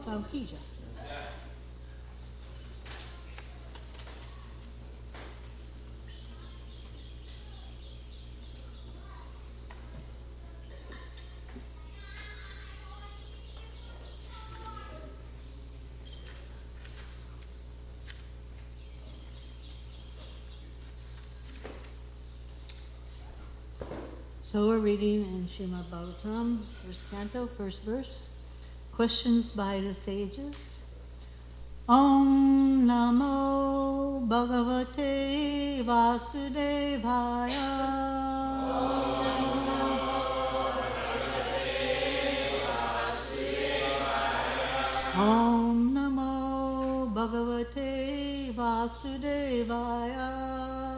Pauhija. So we're reading in Srimad Bhagavatam, first canto, first verse. Questions by the sages. Om Namo Bhagavate Vasudevaya. Om Namo Bhagavate Vasudevaya.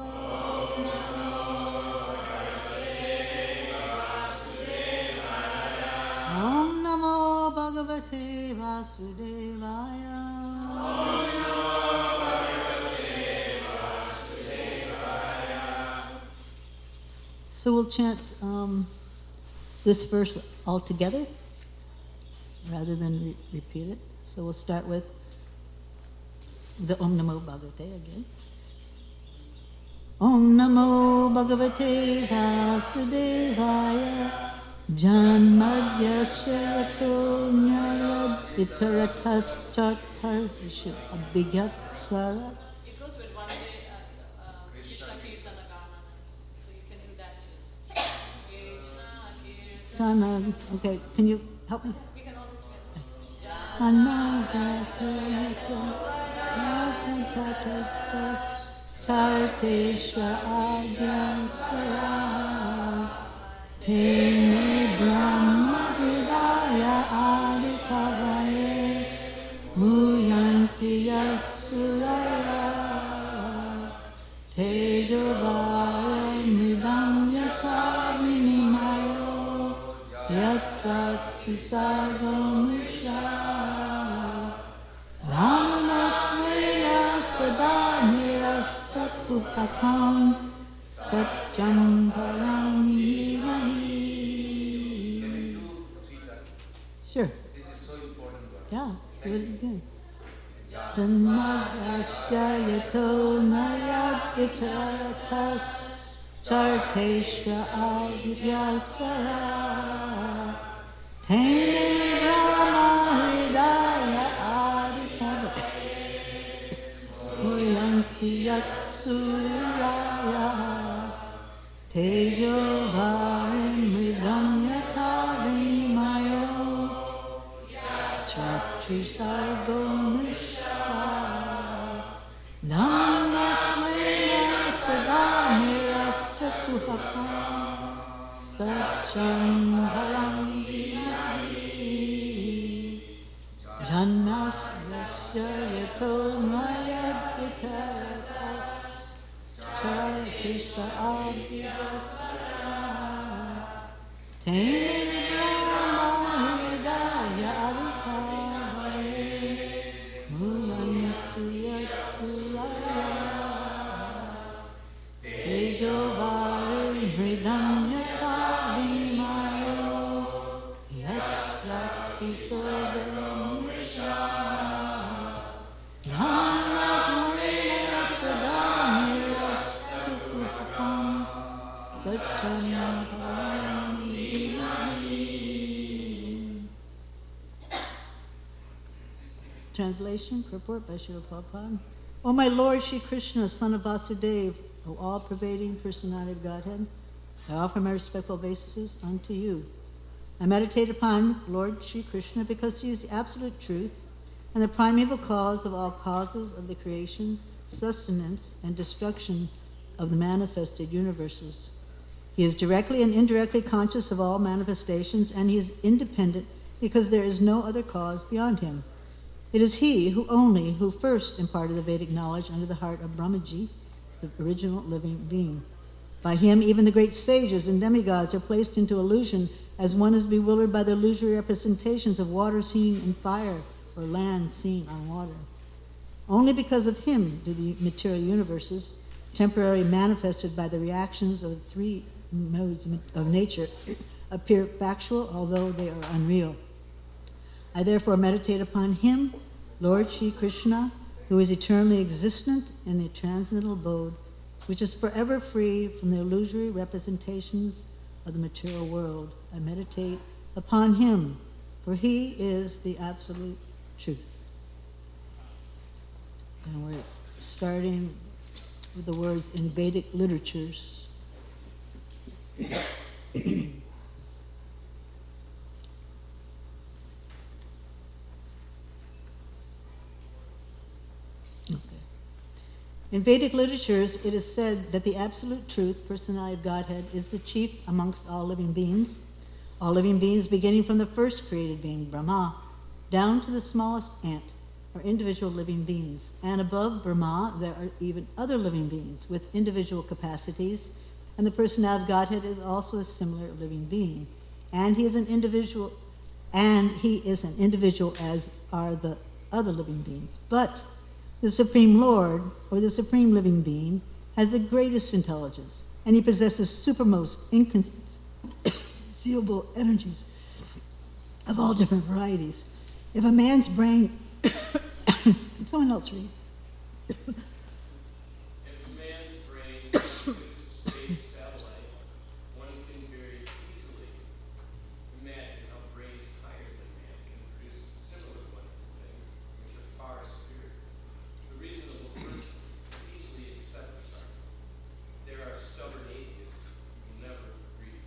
Om Namo Bhagavate Vasudevaya. Om Namo Bhagavate Vasudevaya. So we'll chant this verse all together rather than repeat it. So we'll start with the Om Namo Bhagavate again. Om Namo Bhagavate Vasudevaya. Janmadyasya yato nyarad itaratas chartarishu abhigyat swarat. It goes with one day Krishna Kirtana Gana, so you can do that too. Krishna Kirtana. Okay, can you help me? We can all do it. Janmadyasya yato nyarad chartesha abhigyat swarat. Tene Brahma Hridaya Adikavaye Muyanti Yasuraya Tejo Vare Mridam Yata Vinimayo Yatra Chisarvamusha Ramasveya Sada Nirasta Kupakam Satyam Param Yivahi. Sure. This is so important. Yeah, do it again. Janmadyasya yato mayad itaratas charteshva avidyasara Tene Brahma Hridaya Adikavaye Muyanti Yatsuraya Tejo Bharim Mridam Yata Vinimayo Chakshi Sargo Mrisha Namasveya Sada Nirasta Kuhakam Satcham Haram Vinahi Janmasya Yato Mayad Vitaratas Chartisha Abhyasara Tene Brahma Hridaya Adikavaye Muyanti Yasuraya Tejo Vare Hridam Yata Vinimayo Yatra Kisodamusha Namatvarena Sada Nirasta Kupakam Satyam Param Yivahi. Translation, purport by Srila Prabhupada. O my Lord Shri Krishna, son of Vasudeva, O all-pervading personality of Godhead, I offer my respectful obeisances unto you. I meditate upon Lord Shri Krishna because he is the absolute truth and the primeval cause of all causes of the creation, sustenance, and destruction of the manifested universes. He is directly and indirectly conscious of all manifestations, and he is independent because there is no other cause beyond him. It is he who first imparted the Vedic knowledge under the heart of Brahmaji, the original living being. By him, even the great sages and demigods are placed into illusion as one is bewildered by the illusory representations of water seen in fire or land seen on water. Only because of him do the material universes, temporarily manifested by the reactions of the three modes of nature, appear factual, although they are unreal. I therefore meditate upon him, Lord Shri Krishna, who is eternally existent in the transcendental abode, which is forever free from the illusory representations of the material world. I meditate upon him, for he is the absolute truth. And we're starting with the words in Vedic literatures. In Vedic literatures, it is said that the absolute truth, personality of Godhead, is the chief amongst all living beings. All living beings, beginning from the first created being, Brahma, down to the smallest ant, are individual living beings. And above Brahma, there are even other living beings with individual capacities, and the personality of Godhead is also a similar living being. And he is an individual, as are the other living beings. But the Supreme Lord, or the Supreme Living Being, has the greatest intelligence, and he possesses supermost, inconceivable energies of all different varieties. If a man's brain... Can someone else read? If a man's brain is a space satellite, one can very easily imagine how brains higher than man can produce similar wonderful things, which are far superior. The reasonable person can easily accept this argument. There are stubborn atheists who never agree.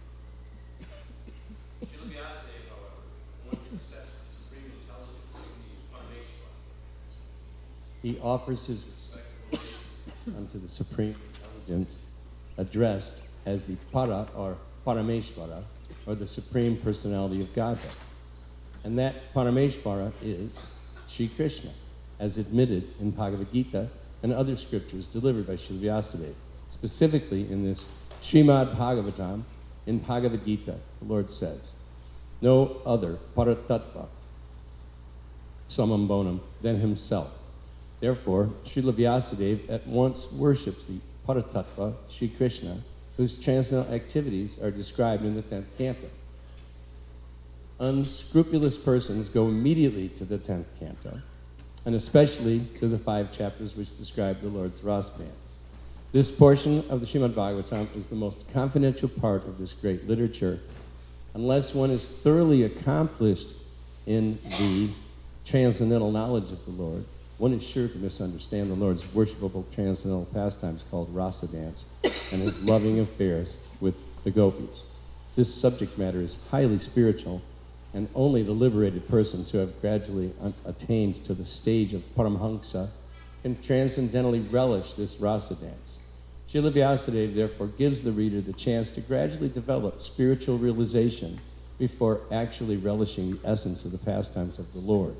Srila Vyasadeva, however, once accepts the supreme intelligence of the Parameshwara. He offers his respectable unto the supreme intelligence addressed as the Para or Parameshwara, or the supreme personality of Godhead. And that Parameshwara is Sri Krishna, as admitted in Bhagavad Gita and other scriptures delivered by Srila Vyasadeva. Specifically in this Srimad Bhagavatam, in Bhagavad Gita, the Lord says, no other Paratattva samam bonam than himself. Therefore, Srila Vyasadeva at once worships the Paratattva, Sri Krishna, whose transcendental activities are described in the 10th canto. Unscrupulous persons go immediately to the 10th canto, and especially to the 5 chapters which describe the Lord's Rasa dance. This portion of the Srimad Bhagavatam is the most confidential part of this great literature. Unless one is thoroughly accomplished in the transcendental knowledge of the Lord, one is sure to misunderstand the Lord's worshipable transcendental pastimes called rasa dance and his loving affairs with the gopis. This subject matter is highly spiritual, and only the liberated persons who have gradually attained to the stage of Paramhamsa can transcendentally relish this rasa dance. Srila Vyasadeva therefore gives the reader the chance to gradually develop spiritual realization before actually relishing the essence of the pastimes of the Lord.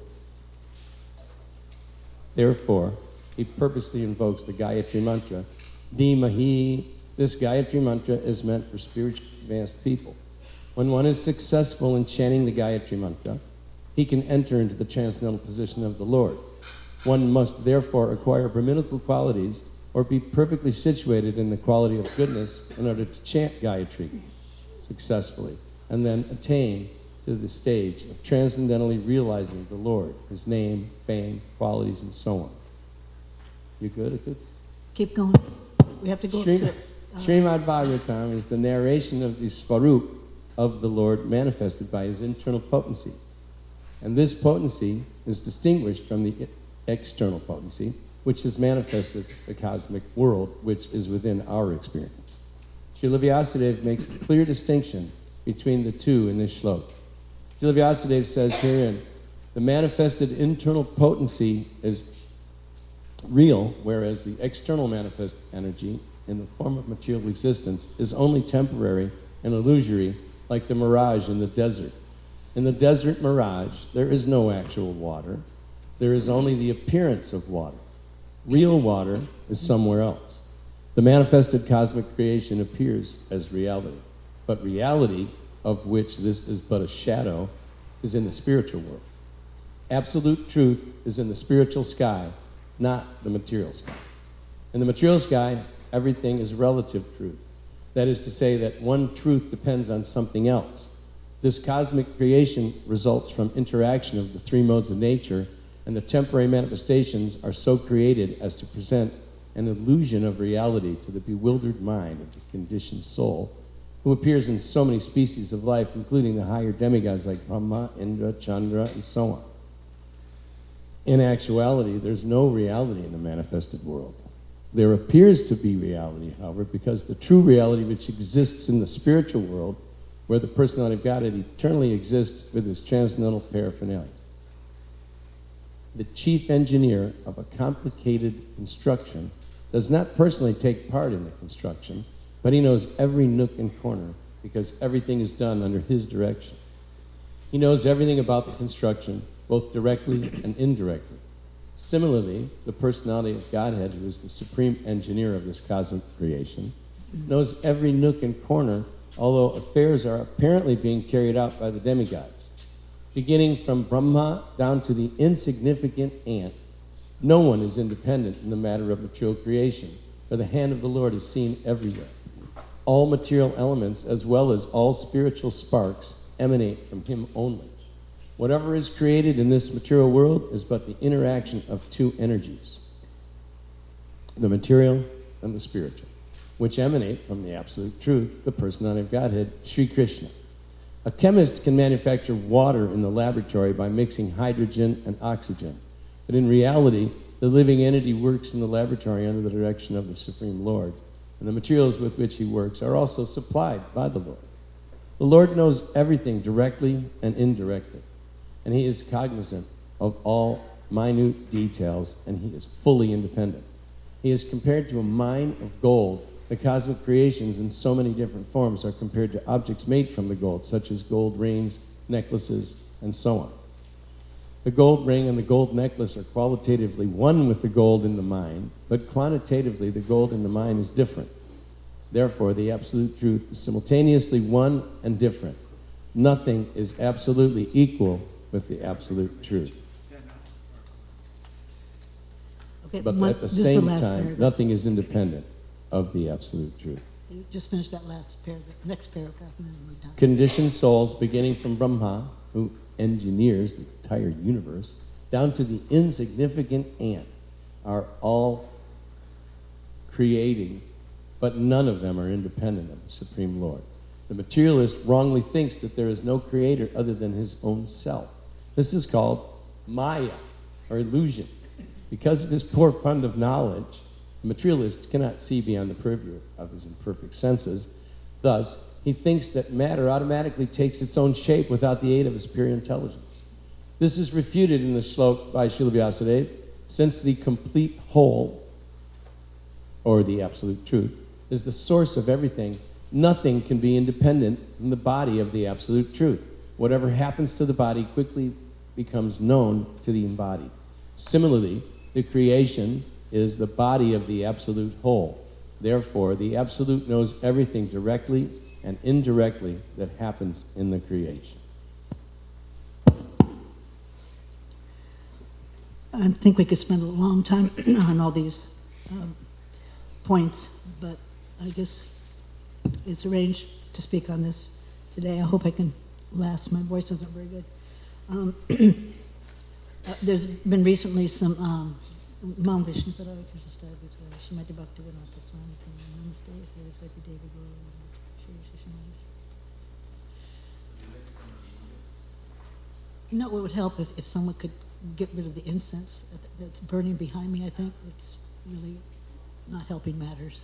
Therefore, he purposely invokes the Gayatri Mantra. Dhimahi. This Gayatri Mantra is meant for spiritually advanced people. When one is successful in chanting the Gayatri Mantra, he can enter into the transcendental position of the Lord. One must therefore acquire Brahminical qualities or be perfectly situated in the quality of goodness in order to chant Gayatri successfully, and then attain to the stage of transcendentally realizing the Lord, his name, fame, qualities, and so on. You good? Good? Keep going. We have to go to... Srimad Bhagavatam is the narration of the Svarup of the Lord manifested by his internal potency. And this potency is distinguished from the external potency, which is manifested the cosmic world, which is within our experience. Srila Vyasadeva makes a clear distinction between the two in this shloka. Srila Vyasadeva says herein, the manifested internal potency is real, whereas the external manifest energy in the form of material existence is only temporary and illusory, like the mirage in the desert. In the desert mirage, there is no actual water. There is only the appearance of water. Real water is somewhere else. The manifested cosmic creation appears as reality, but reality, of which this is but a shadow, is in the spiritual world. Absolute truth is in the spiritual sky, not the material sky. In the material sky, everything is relative truth. That is to say that one truth depends on something else. This cosmic creation results from interaction of the three modes of nature, and the temporary manifestations are so created as to present an illusion of reality to the bewildered mind of the conditioned soul, who appears in so many species of life, including the higher demigods like Brahma, Indra, Chandra, and so on. In actuality, there's no reality in the manifested world. There appears to be reality, however, because the true reality which exists in the spiritual world, where the personality of Godhead eternally exists with his transcendental paraphernalia. The chief engineer of a complicated construction does not personally take part in the construction, but he knows every nook and corner because everything is done under his direction. He knows everything about the construction, both directly and indirectly. Similarly, the personality of Godhead, who is the supreme engineer of this cosmic creation, knows every nook and corner, although affairs are apparently being carried out by the demigods. Beginning from Brahma down to the insignificant ant, no one is independent in the matter of material creation, for the hand of the Lord is seen everywhere. All material elements, as well as all spiritual sparks, emanate from him only. Whatever is created in this material world is but the interaction of two energies, the material and the spiritual, which emanate from the absolute truth, the personality of Godhead, Sri Krishna. A chemist can manufacture water in the laboratory by mixing hydrogen and oxygen, but in reality, the living entity works in the laboratory under the direction of the Supreme Lord, and the materials with which he works are also supplied by the Lord. The Lord knows everything directly and indirectly, and he is cognizant of all minute details, and he is fully independent. He is compared to a mine of gold. The cosmic creations in so many different forms are compared to objects made from the gold, such as gold rings, necklaces, and so on. The gold ring and the gold necklace are qualitatively one with the gold in the mine, but quantitatively the gold in the mine is different. Therefore, the absolute truth is simultaneously one and different. Nothing is absolutely equal with the absolute truth. Okay, But at the this is same last time, paragraph. nothing is independent of the absolute truth. You just finish that last paragraph, next paragraph, and then we're done. Conditioned souls, beginning from Brahma, who engineers the entire universe, down to the insignificant ant, are all creating, but none of them are independent of the Supreme Lord. The materialist wrongly thinks that there is no creator other than his own self. This is called Maya, or illusion. Because of his poor fund of knowledge, the materialist cannot see beyond the purview of his imperfect senses. Thus, he thinks that matter automatically takes its own shape without the aid of his superior intelligence. This is refuted in the shlok by Srila Vyasadeva, since the complete whole, or the absolute truth, is the source of everything. Nothing can be independent from the body of the absolute truth. Whatever happens to the body quickly becomes known to the embodied. Similarly, the creation is the body of the absolute whole. Therefore, the absolute knows everything directly and indirectly that happens in the creation. I think we could spend a long time on all these points, but I guess it's arranged to speak on this today. I hope I can last. My voice isn't very good. There's been recently some Mount Vishnu Paraya Krishna Shrimati Bhaktivedanta Swami Namaste, Saraswati Devi Guru, Shri Shri. You know, it would help if someone could get rid of the incense that's burning behind me. I think it's really not helping matters.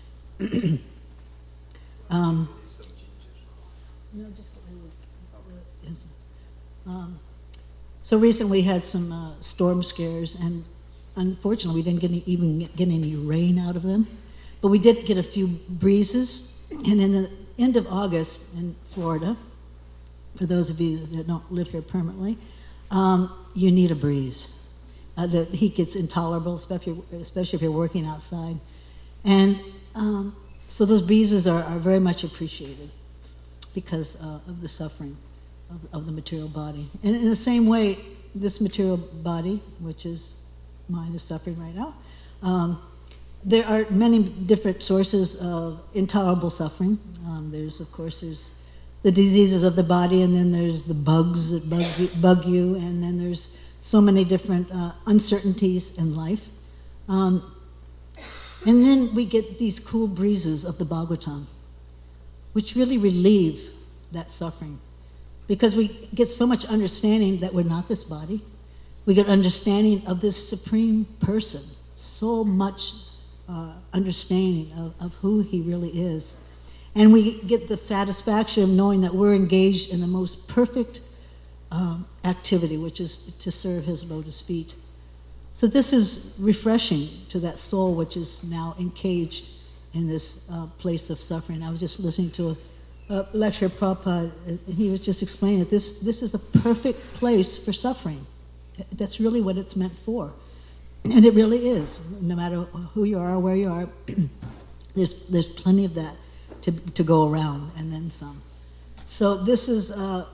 No, just get rid of the incense. So recently we had some storm scares, and unfortunately we didn't even get any rain out of them, but we did get a few breezes. And in the end of August in Florida, for those of you that don't live here permanently, you need a breeze. The heat gets intolerable, especially if you're working outside. And so those breezes are very much appreciated because of the suffering of the material body. And in the same way, this material body, which is mine, is suffering right now. There are many different sources of intolerable suffering. There's the diseases of the body, and then there's the bugs that bug you, and then there's so many different uncertainties in life. And then we get these cool breezes of the Bhagavatam, which really relieve that suffering. Because we get so much understanding that we're not this body. We get understanding of this supreme person, so much understanding of who he really is. And we get the satisfaction of knowing that we're engaged in the most perfect activity, which is to serve his lotus feet. So this is refreshing to that soul which is now encaged in this place of suffering. I was just listening to a lecture of Prabhupada, and he was just explaining that this is the perfect place for suffering. That's really what it's meant for. And it really is. No matter who you are or where you are, there's plenty of that to go around, and then some. So this is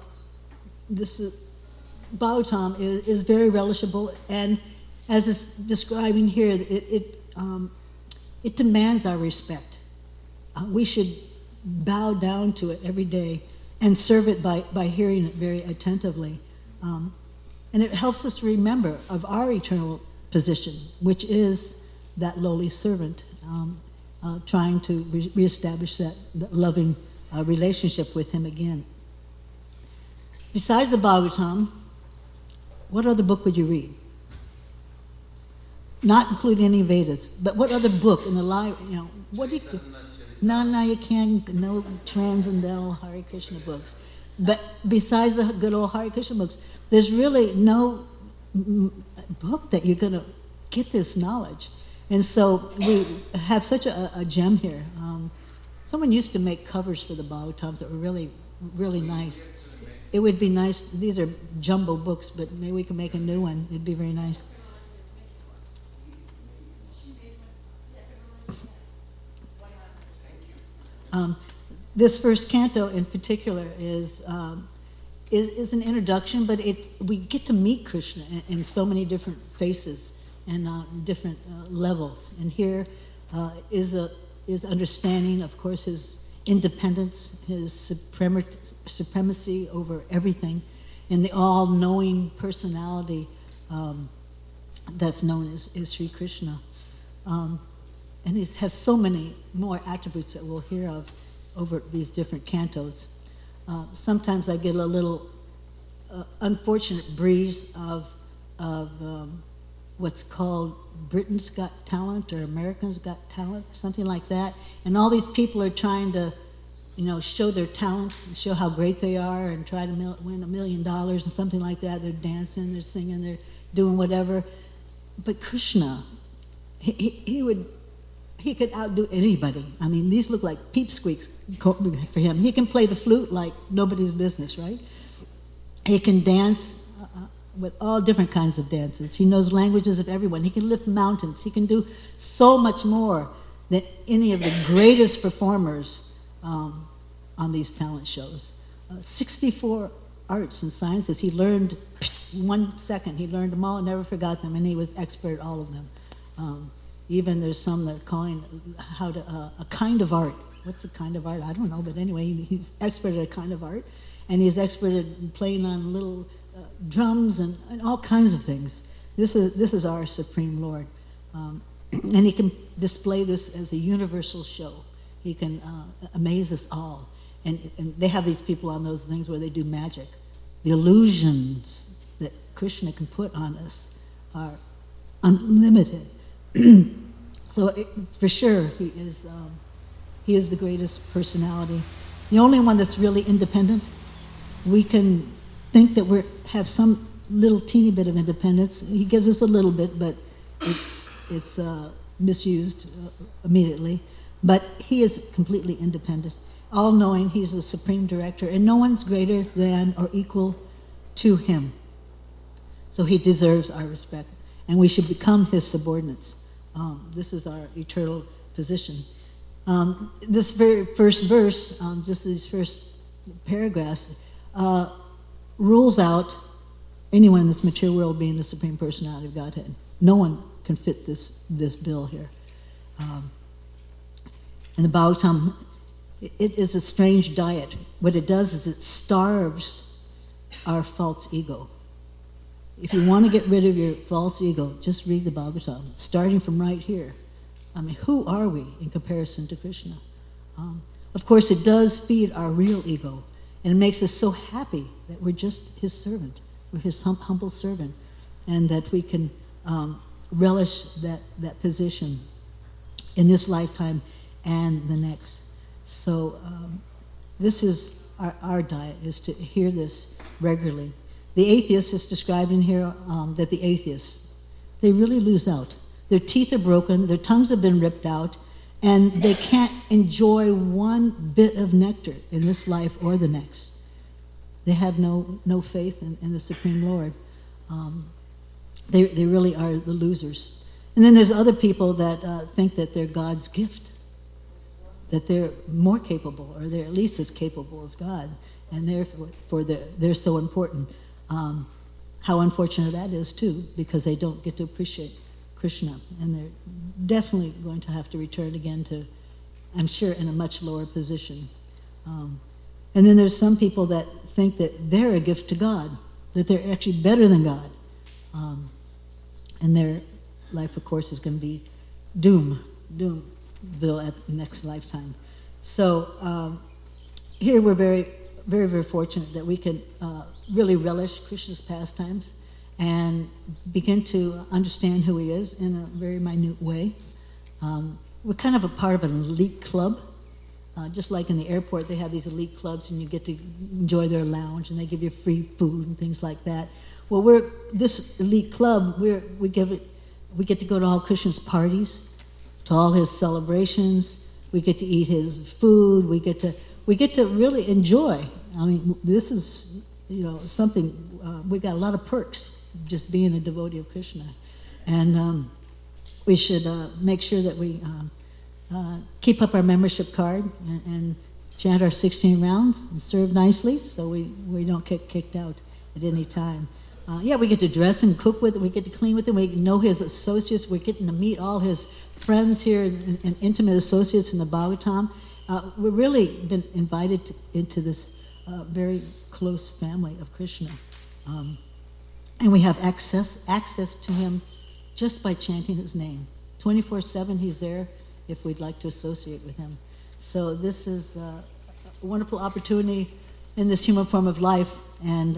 Bhagavatam is very relishable, and as it's describing here, it demands our respect. We should bow down to it every day and serve it by hearing it very attentively. And it helps us to remember of our eternal position, which is that lowly servant, trying to reestablish that loving relationship with him again. Besides the Bhagavatam, what other book would you read? Not including any Vedas, but what other book in the library, what do you... No, you can't, no transcendental Hare Krishna books. But besides the good old Hare Krishna books, there's really no book that you're going to get this knowledge. And so we have such a gem here. Someone used to make covers for the Bhagavatams that were really, really nice. It would be nice, these are jumbo books, but maybe we can make a new one. It'd be very nice. This first canto in particular is an introduction, but we get to meet Krishna in so many different faces and different levels. And here is understanding, of course, his independence, his supremacy over everything, and the all-knowing personality that's known as Sri Krishna. And he has so many more attributes that we'll hear of over these different cantos. Sometimes I get a little unfortunate breeze of what's called Britain's Got Talent or America's Got Talent, something like that. And all these people are trying to, show their talent, and show how great they are, and try to win $1 million and something like that. They're dancing, they're singing, they're doing whatever. But Krishna, he could outdo anybody. I mean, these look like peep squeaks for him. He can play the flute like nobody's business, right? He can dance with all different kinds of dances. He knows languages of everyone. He can lift mountains. He can do so much more than any of the greatest performers on these talent shows. 64 arts and sciences. He learned 1 second. He learned them all and never forgot them, and he was expert at all of them. Even there's some that are calling a kind of art. What's a kind of art? I don't know, but anyway, he's expert at a kind of art, and he's expert at playing on little drums and all kinds of things. This is our Supreme Lord, and he can display this as a universal show. He can amaze us all, and they have these people on those things where they do magic. The illusions that Krishna can put on us are unlimited. So for sure, he is the greatest personality. The only one that's really independent. We can think that we have some little teeny bit of independence. He gives us a little bit, but it's misused immediately. But he is completely independent, all-knowing. He's the supreme director, and no one's greater than or equal to him. So he deserves our respect, and we should become his subordinates. This is our eternal position. This very first verse, just these first paragraphs, rules out anyone in this material world being the Supreme Personality of Godhead. No one can fit this bill here. And the Bhagavatam, it is a strange diet. what it does is it starves our false ego. If you want to get rid of your false ego, just read the Bhagavatam, starting from right here. I mean, who are we in comparison to Krishna? Of course, it does feed our real ego, and it makes us so happy that we're just his servant. We're his humble servant, and that we can relish that position in this lifetime and the next. So this is our diet, is to hear this regularly. The atheist is described in here that the atheists, they really lose out. Their teeth are broken, their tongues have been ripped out, and they can't enjoy one bit of nectar in this life or the next. They have no faith in the Supreme Lord. They really are the losers. And then there's other people that think that they're God's gift, that they're more capable, or they're at least as capable as God, and therefore they're so important. How unfortunate that is, too, because they don't get to appreciate Krishna, and they're definitely going to have to return again to, I'm sure, in a much lower position. And then there's some people that think that they're a gift to God, that they're actually better than God. And their life, of course, is going to be doomville at the next lifetime. So here we're very, very, very fortunate that we can really relish Krishna's pastimes and begin to understand who he is in a very minute way. We're kind of a part of an elite club. Just like in the airport, they have these elite clubs and you get to enjoy their lounge and they give you free food and things like that. Well, this elite club, we get to go to all Krishna's parties, to all his celebrations. We get to eat his food. We get to really enjoy. I mean, this is something. We got a lot of perks just being a devotee of Krishna, and we should make sure that we keep up our membership card and chant our 16 rounds and serve nicely, so we don't get kicked out at any time. We get to dress and cook with it. We get to clean with him. We know his associates. We're getting to meet all his friends here and intimate associates in the Bhagavatam. We've really been invited into this very close family of Krishna. And we have access to him just by chanting his name. 24/7 he's there if we'd like to associate with him. So this is a wonderful opportunity in this human form of life, and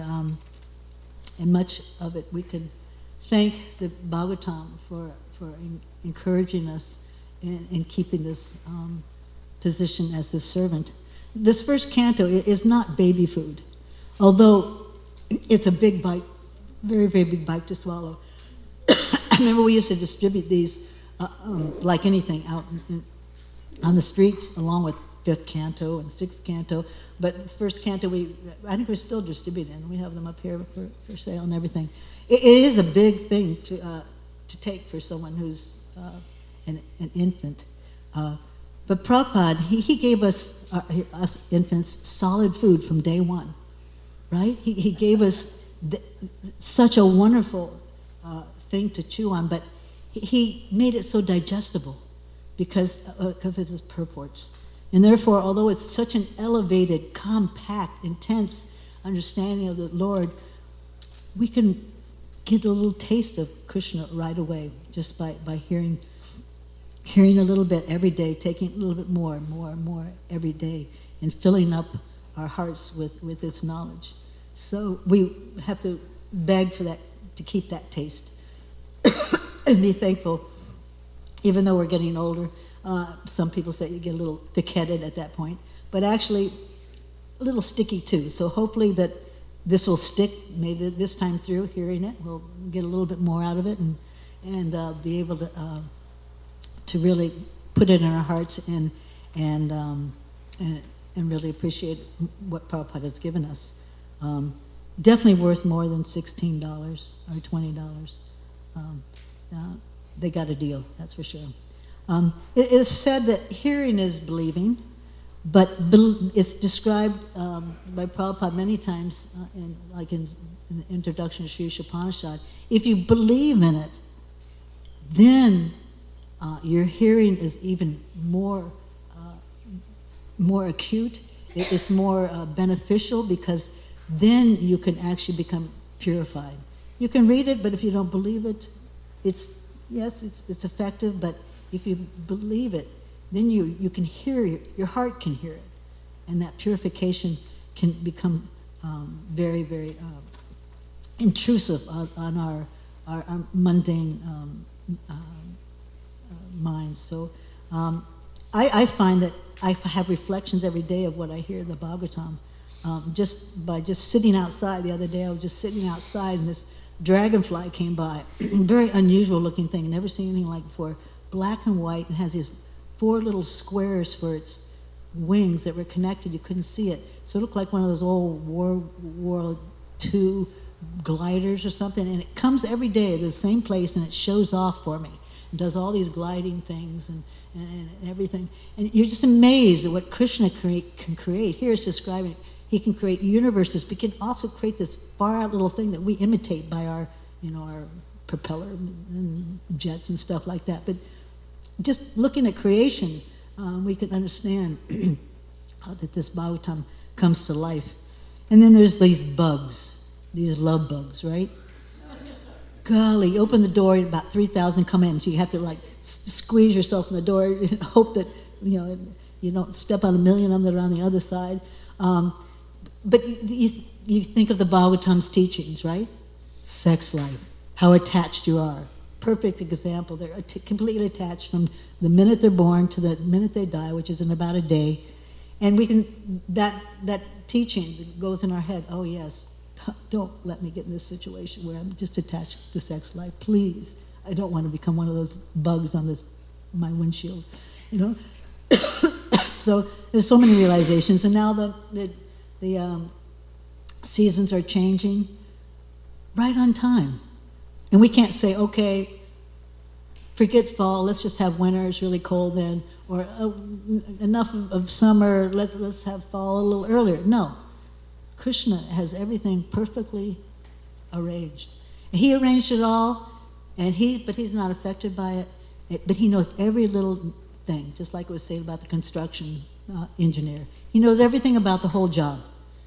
much of it we can thank the Bhagavatam for encouraging us in keeping this position as his servant. This first canto is not baby food, although it's a big bite, very, very big bite to swallow. I remember we used to distribute these like anything out on the streets, along with fifth canto and sixth canto. But first canto, I think we're still distributing. We have them up here for sale and everything. It is a big thing to take for someone who's an infant. But Prabhupada, he gave us infants solid food from day one, right? He gave us such a wonderful thing to chew on, but he made it so digestible because of his purports. And therefore, although it's such an elevated, compact, intense understanding of the Lord, we can get a little taste of Krishna right away just by hearing a little bit every day, taking a little bit more and more and more every day, and filling up our hearts with this knowledge. So we have to beg for that, to keep that taste and be thankful. Even though we're getting older, some people say you get a little thick-headed at that point, but actually a little sticky too. So hopefully that this will stick. Maybe this time through, hearing it, we'll get a little bit more out of it and be able to really put it in our hearts and really appreciate what Prabhupada has given us. Definitely worth more than $16 or $20. They got a deal, that's for sure. It is said that hearing is believing, but it's described by Prabhupada many times, in the introduction to Sri Upanishad. If you believe in it, then your hearing is even more acute, it's more beneficial, because then you can actually become purified. You can read it, but if you don't believe it, it's effective, but if you believe it, then you can hear it, your heart can hear it, and that purification can become very, very intrusive on our mundane minds. So I find that I have reflections every day of what I hear in the Bhagavatam. Just by sitting outside. The other day I was just sitting outside and this dragonfly came by. Very unusual looking thing, never seen anything like before. Black and white, and has these 4 little squares for its wings that were connected. You couldn't see it. So it looked like one of those old World War II gliders or something. And it comes every day to the same place and it shows off for me. It does all these gliding things and everything. And you're just amazed at what Krishna can create. Here it's describing it. He can create universes, but he can also create this far-out little thing that we imitate by our propeller and jets and stuff like that. But just looking at creation, we can understand how that this Bhagavatam comes to life. And then there's these bugs, these love bugs, right? Golly, you open the door, about 3,000 come in, so you have to squeeze yourself in the door and hope that you don't step on 1,000,000 of them that are on the other side. But you think of the Bhagavatam's teachings, right? Sex life, how attached you are. Perfect example. They're completely attached from the minute they're born to the minute they die, which is in about a day. And we can, that teaching goes in our head, oh yes, don't let me get in this situation where I'm just attached to sex life. Please, I don't want to become one of those bugs on my windshield, So there's so many realizations, and now the seasons are changing right on time. And we can't say, okay, forget fall, let's just have winter, it's really cold then, or enough of summer, let's have fall a little earlier. No. Krishna has everything perfectly arranged. And he arranged it all, but he's not affected by it. But he knows every little thing, just like it was said about the construction engineer. He knows everything about the whole job.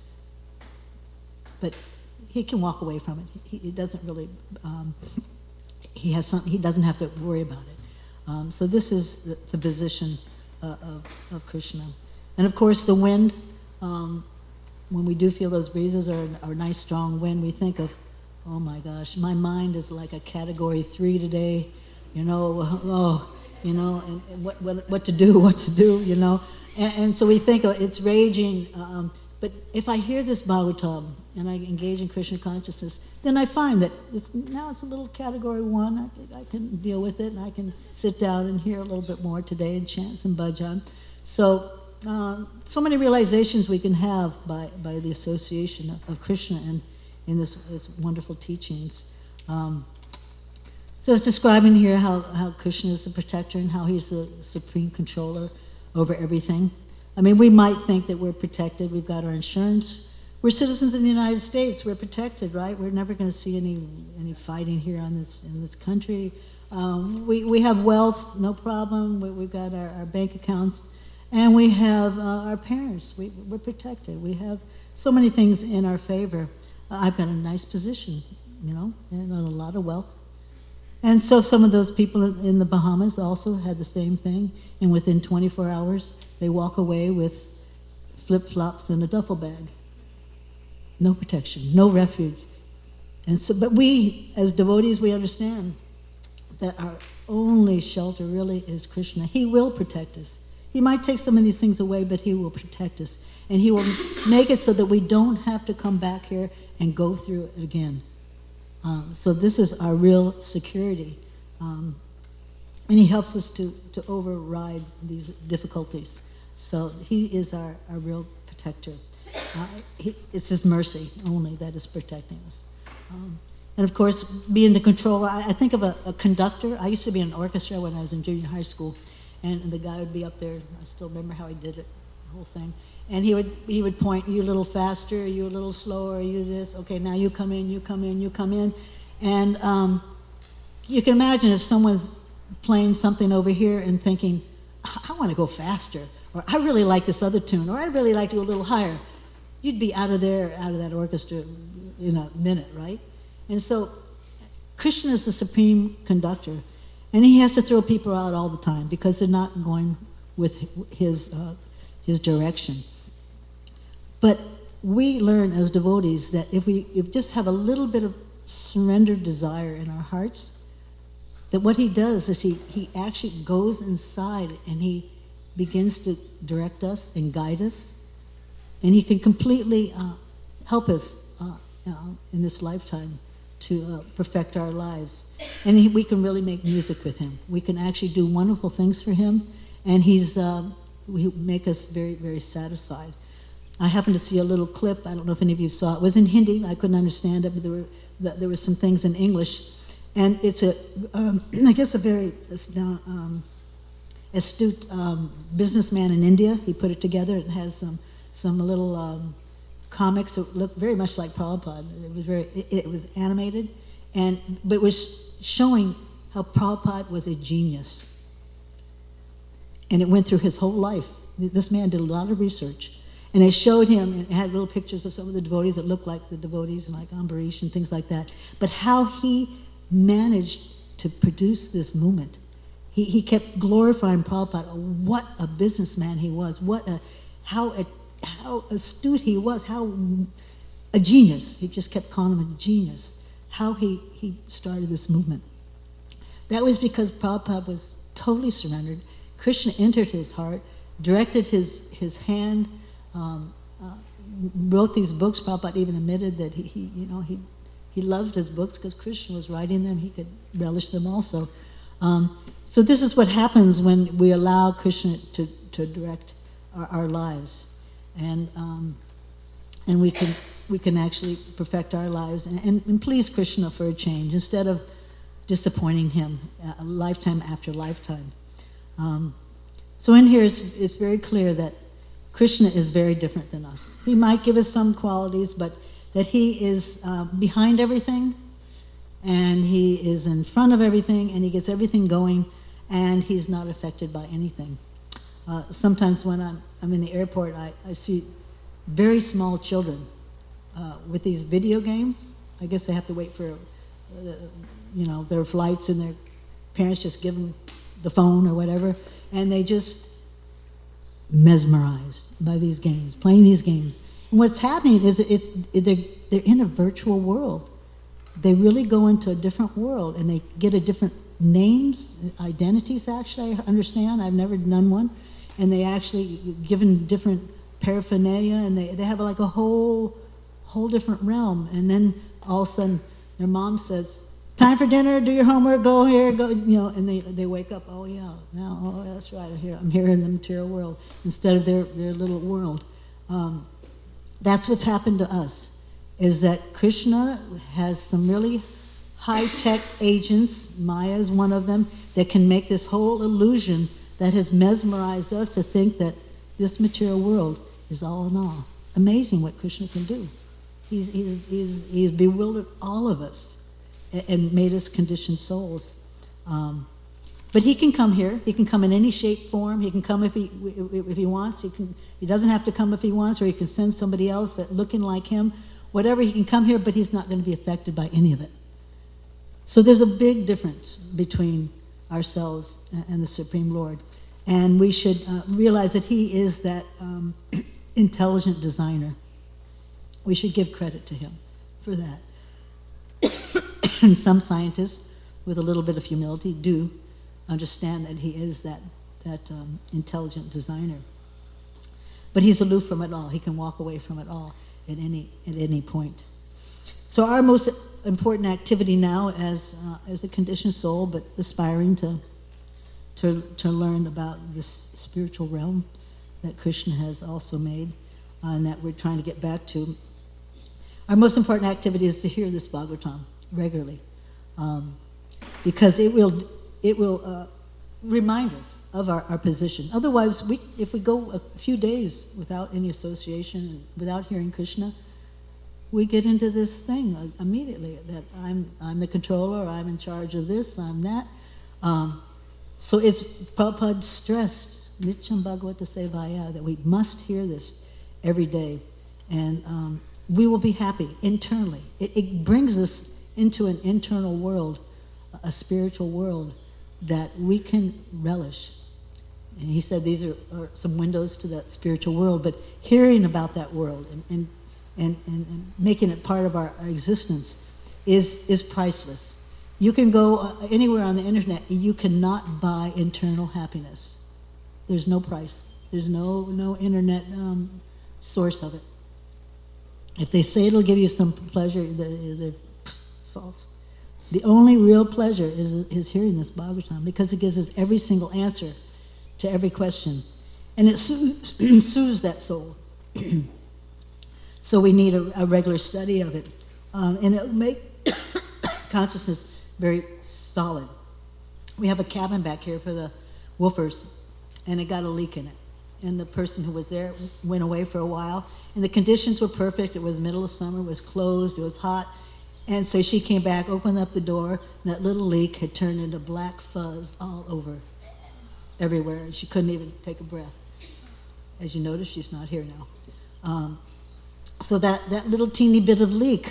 But he can walk away from it. He doesn't really, he doesn't have to worry about it. So this is the position of Krishna. And of course the wind, when we do feel those breezes or a nice strong wind, we think of, oh my gosh, my mind is like a category 3 today, and what to do, And so we think it's raging. But if I hear this Bhagavatam and I engage in Krishna consciousness, then I find that now it's a little category 1. I can deal with it, and I can sit down and hear a little bit more today and chant some bhajan. So many realizations we can have by the association of Krishna and in this wonderful teachings. So it's describing here how Krishna is the protector and how he's the supreme controller over everything. I mean, we might think that we're protected. We've got our insurance. We're citizens in the United States. We're protected, right? We're never going to see any fighting here in this country. We have wealth, no problem. We've got our bank accounts. And we have our parents. We're protected. We have so many things in our favor. I've got a nice position, and a lot of wealth. And so some of those people in the Bahamas also had the same thing. And within 24 hours, they walk away with flip-flops and a duffel bag. No protection, no refuge. And so, but we, as devotees, we understand that our only shelter really is Krishna. He will protect us. He might take some of these things away, but he will protect us. And he will make it so that we don't have to come back here and go through it again. So this is our real security. And he helps us to override these difficulties. So he is our real protector. It's his mercy only that is protecting us. And of course, being the controller, I think of a conductor. I used to be in an orchestra when I was in junior high school. And the guy would be up there. I still remember how he did it, the whole thing. And he would point, you a little faster, you a little slower, you this. Okay, now you come in, you come in, you come in. And you can imagine if someone's playing something over here and thinking, I want to go faster, or I really like this other tune, or I really like to go a little higher, you'd be out of there, out of that orchestra in a minute, right? And so Krishna is the supreme conductor, and he has to throw people out all the time because they're not going with his direction. But we learn as devotees that if we just have a little bit of surrendered desire in our hearts, that what he does is he actually goes inside and he begins to direct us and guide us, and he can completely help us in this lifetime to perfect our lives. And we can really make music with him. We can actually do wonderful things for him, and he make us very, very satisfied. I happened to see a little clip. I don't know if any of you saw it. It was in Hindi. I couldn't understand it, but there were some things in English. And it's I guess a very astute businessman in India. He put it together. It has some little comics that look very much like Prabhupada. It was animated, but it was showing how Prabhupada was a genius. And it went through his whole life. This man did a lot of research. And it showed him, and it had little pictures of some of the devotees that looked like the devotees, like Ambarish and things like that. But how he managed to produce this movement. He kept glorifying Prabhupada. What a businessman he was. How astute he was. How a genius. He just kept calling him a genius. How he started this movement. That was because Prabhupada was totally surrendered. Krishna entered his heart, directed his hand, wrote these books. Prabhupada even admitted that he loved his books because Krishna was writing them. He could relish them also. So this is what happens when we allow Krishna to direct our lives, and we can actually perfect our lives and please Krishna for a change instead of disappointing him lifetime after lifetime. So in here it's very clear that Krishna is very different than us. He might give us some qualities, but that he is behind everything, and he is in front of everything, and he gets everything going, and he's not affected by anything. Sometimes when I'm in the airport, I see very small children with these video games. I guess they have to wait for their flights, and their parents just give them the phone or whatever, and they just mesmerized by these games, playing these games. And what's happening is they're in a virtual world. They really go into a different world, and they get a different names, identities, actually, I understand. I've never done one. And they actually given different paraphernalia, and they have like a whole different realm. And then all of a sudden, their mom says, "Time for dinner, do your homework, go here, go," and they wake up, "Oh yeah, now, oh that's right, I'm here in the material world," instead of their little world. That's what's happened to us, is that Krishna has some really high-tech agents, Maya is one of them, that can make this whole illusion that has mesmerized us to think that this material world is all in all. Amazing what Krishna can do. He's bewildered all of us and made us conditioned souls. But he can come here. He can come in any shape, form. He can come if he wants. He doesn't have to come if he wants, or he can send somebody else that looking like him. Whatever, he can come here, but he's not going to be affected by any of it. So there's a big difference between ourselves and the Supreme Lord. And we should realize that he is that intelligent designer. We should give credit to him for that. And some scientists, with a little bit of humility, do understand that he is that intelligent designer. But he's aloof from it all. He can walk away from it all at any point. So our most important activity now as a conditioned soul, but aspiring to learn about this spiritual realm that Krishna has also made, and that we're trying to get back to. Our most important activity is to hear this Bhagavatam regularly, because it will remind us of our position. Otherwise, if we go a few days without any association, without hearing Krishna, we get into this thing immediately that I'm the controller, I'm in charge of this, I'm that. So Prabhupada stressed Nityam Bhagavata Sevaya, that we must hear this every day. And we will be happy internally. It brings us into an internal world, a spiritual world that we can relish. And he said these are some windows to that spiritual world, but hearing about that world and making it part of our existence is priceless. You can go anywhere on the internet, you cannot buy internal happiness. There's no price. There's no internet source of it. If they say it'll give you some pleasure, they're false. The only real pleasure is hearing this Bhagavatam, because it gives us every single answer to every question. And it soothes that soul. So we need a regular study of it. And it'll make consciousness very solid. We have a cabin back here for the woofers, and it got a leak in it. And the person who was there went away for a while, and the conditions were perfect. It was middle of summer, it was closed, it was hot. And so she came back, opened up the door, and that little leak had turned into black fuzz all over, everywhere, and she couldn't even take a breath. As you notice, she's not here now. So that little teeny bit of leak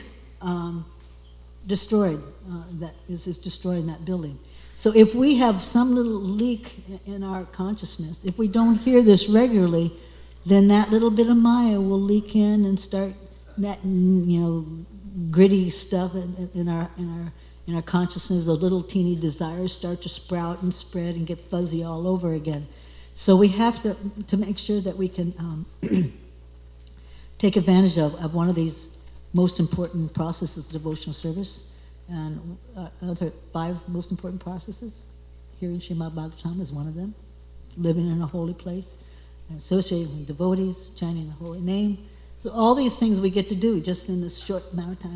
destroyed, that is destroying that building. So if we have some little leak in our consciousness, if we don't hear this regularly, then that little bit of Maya will leak in and start that, gritty stuff in our consciousness. The little teeny desires start to sprout and spread and get fuzzy all over again. So we have to make sure that we can take advantage of one of these most important processes of devotional service, and other 5 most important processes. Hearing Srimad Bhagavatam is one of them. Living in a holy place, associating with devotees, chanting the holy name. So all these things we get to do just in this short amount of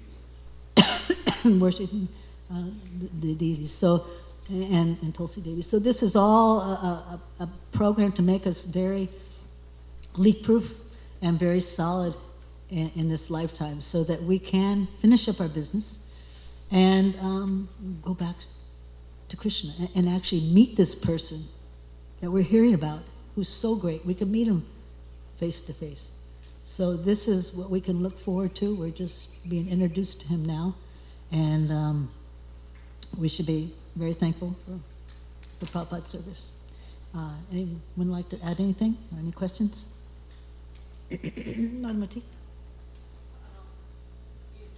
time. Worshiping the deities. So, and Tulsi Devi. So this is all a program to make us very leak-proof and very solid in this lifetime, so that we can finish up our business and go back to Krishna and actually meet this person that we're hearing about, who's so great. We can meet him face to face. So this is what we can look forward to. We're just being introduced to him now, and we should be very thankful for the Prabhupada service. Anyone like to add anything or any questions? Madhumati? You're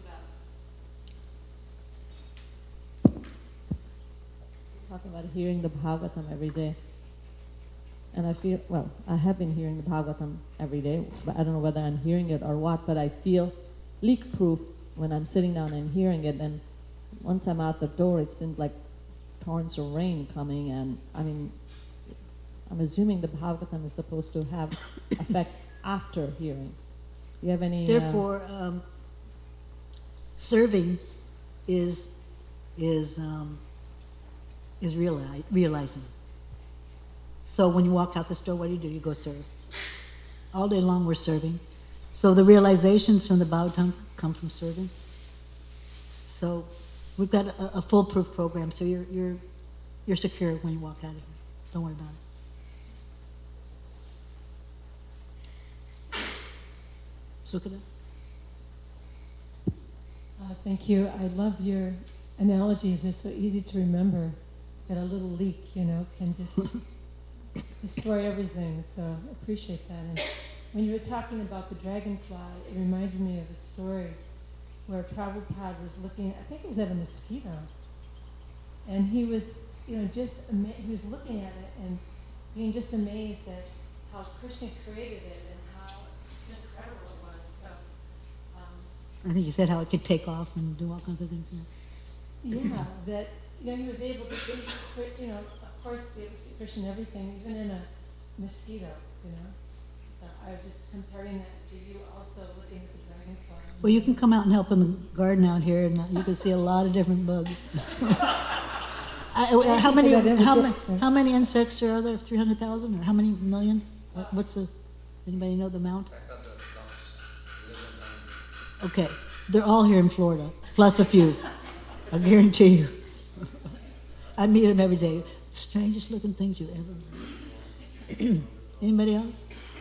talking about hearing the Bhagavatam every day. And I feel, well, I have been hearing the Bhagavatam every day, but I don't know whether I'm hearing it or what, but I feel leak-proof when I'm sitting down and hearing it. And once I'm out the door, it seems like torrents of rain coming, and I'm assuming the Bhagavatam is supposed to have effect after hearing. Do you have any... Therefore, serving is realizing. So when you walk out this door, what do? You go serve. All day long we're serving. So the realizations from the Bhagavatam come from serving. So we've got a foolproof program, so you're secure when you walk out of here. Don't worry about it. Sukada? Thank you. I love your analogies. They're so easy to remember that a little leak, can just destroy everything. So I appreciate that. And when you were talking about the dragonfly, it reminded me of a story where Prabhupada was looking, I think it was at a mosquito, and he was, he was looking at it and being just amazed at how Krishna created it and how incredible it was. So, I think he said how it could take off and do all kinds of things. yeah, that he was able to see, of course, be able to see Krishna in everything, even in a mosquito, So I was just comparing that to you also looking at the dragonfly. Well, you can come out and help in the garden out here, and you can see a lot of different bugs. How many insects are there? 300,000, or how many million? Anybody know the amount? Okay, they're all here in Florida, plus a few. I guarantee you. I meet them every day. Strangest looking things you've ever met. Anybody else?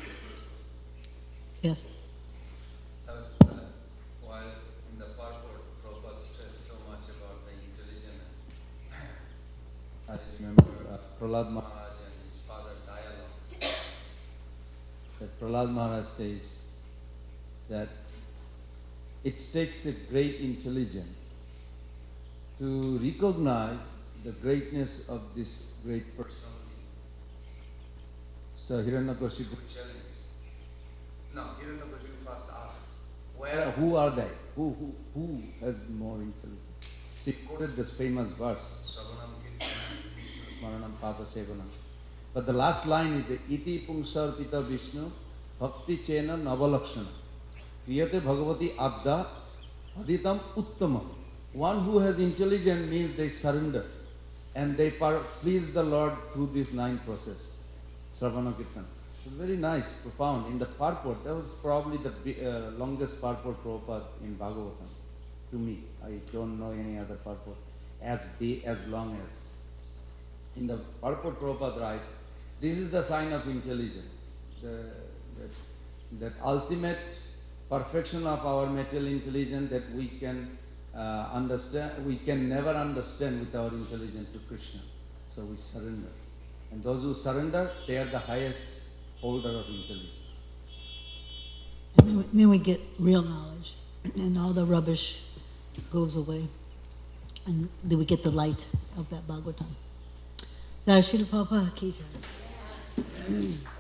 Yes. I was, while in the purport, Prabhupada stressed so much about the intelligent. I remember Prahlad Maharaj and his father dialogues. That Prahlad Maharaj says that it takes a great intelligence to recognize the greatness of this great personality. So Hiranyakashipu challenged. No, Hiranyakashipu first asked, who are they? Who has more intelligence? So he quoted this famous verse, Sravanam Kirtanam Vishnu Smaranam Papa Sevanam. But the last line is the Iti Pungsar Pita Vishnu Bhakti Chena Navalakshana. Kriyate Bhagavati Adda Aditam Uttamam. One who has intelligence means they surrender and they please the Lord through this 9 process. Sravana Kirtan. It's very nice, profound. In the purport, that was probably the longest purport Prabhupada in Bhagavatam. To me, I don't know any other purport as long as. In the purport Prabhupada writes, this is the sign of intelligence. That ultimate perfection of our material intelligence that we can understand, we can never understand with our intelligence to Krishna. So we surrender. And those who surrender, they are the highest holder of intelligence. And then we get real knowledge, and all the rubbish goes away. And then we get the light of that Bhagavatam. Jai Srila Prabhupada ki jai.